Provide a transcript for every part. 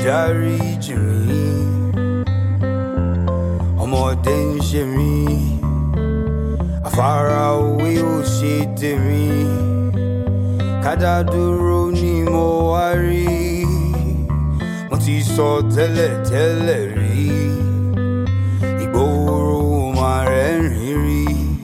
dáríjì mí ọmọdé ń ṣe mí àfarawé ò ṣe tèmi kádà dúró ni mo wá rí mo ti sọ tẹ́lẹ̀ tẹ́lẹ̀ rí ìgboro máa rẹ́rìn rí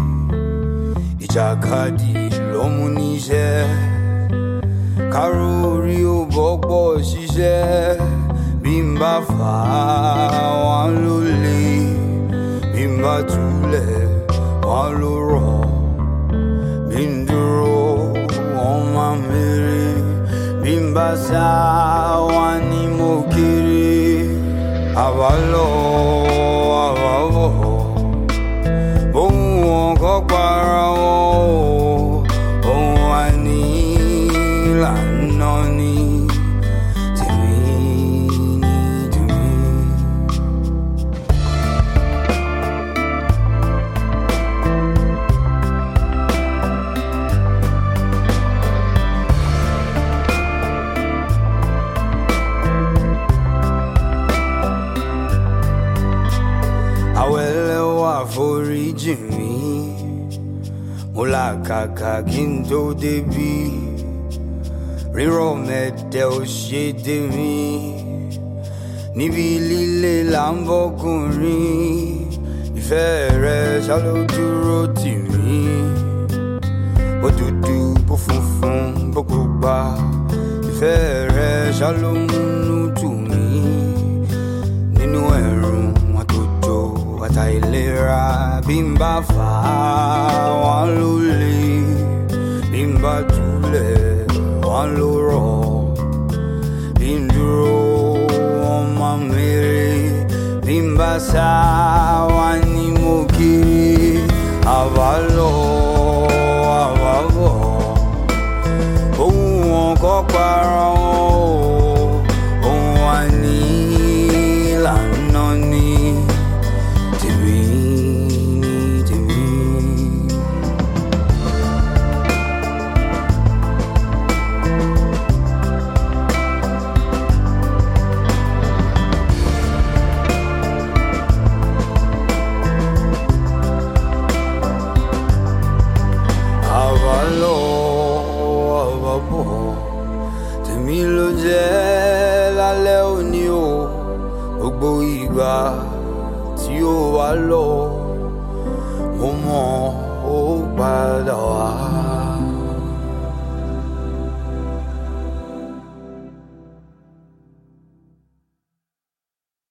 ìjàkadì ló mú níṣẹ́ kárò orí ò bọ́pọ̀ ṣiṣẹ́ bí n bá fà á wọn ló le bí n bá túlẹ̀ wọn ló rọ̀ bí n dúró wọn máa mèrè bí n bá sá wọn ni mo kéré àwa lọ àwa bọ̀ bóun wọn kọ́ para wọn òun wà ní ìlànà ni tèmi ní tèmi. Àwẹ̀lẹ̀ wà foríjì mi mo làkàkà kí n tó débí rírọ̀ mẹ́tẹ̀ ò ṣe dé mi níbi líle là ń bọ́kùnrin ìfẹ́ rẹ̀ ṣá ló dúró tì mí bó dúdú bó funfun bó pupa ìfẹ́ rẹ̀ ṣá ló múnú tù mí nínú ẹ̀rùn àtòjò àtàìlera bí n bá fà á wọn ló le bí n bá túlẹ̀ wọn ló rọ̀ bí n dúró wọn máa mèrè bí n bá sá wọn